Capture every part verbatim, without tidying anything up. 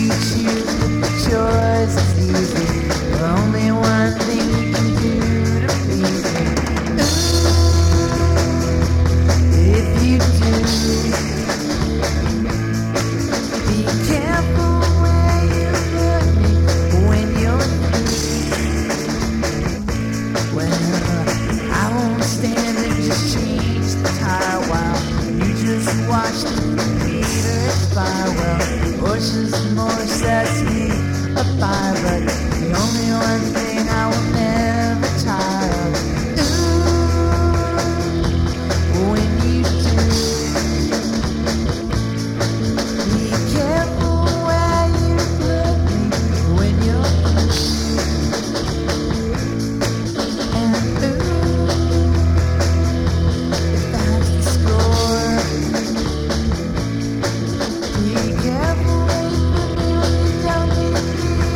you choose the choice is easy. Only one thing you can do to please me. Ooh, if you do, be careful where you put me when you're through. Well, I won't stand and just change the tire while you just watch the meter expire. Well, oceans more sets me afire, but the only one thing I will never tire of. Ooh, when you do, be careful where you put me when you're and ooh, if that's the score, be careful where you put me when you don't need me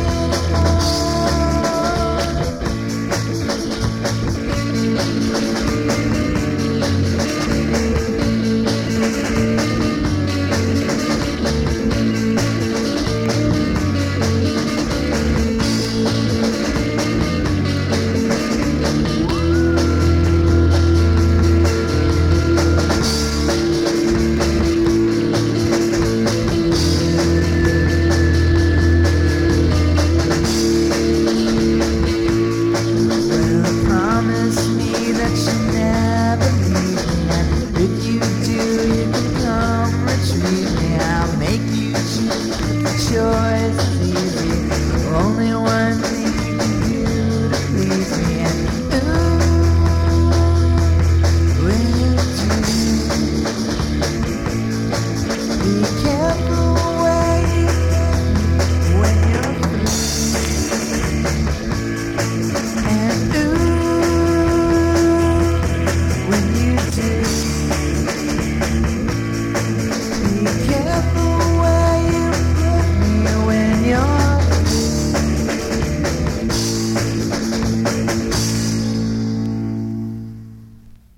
Well, promise me that you'll never leave me, and if you do, you can come retrieve me. I'll make you choose the choice is easy.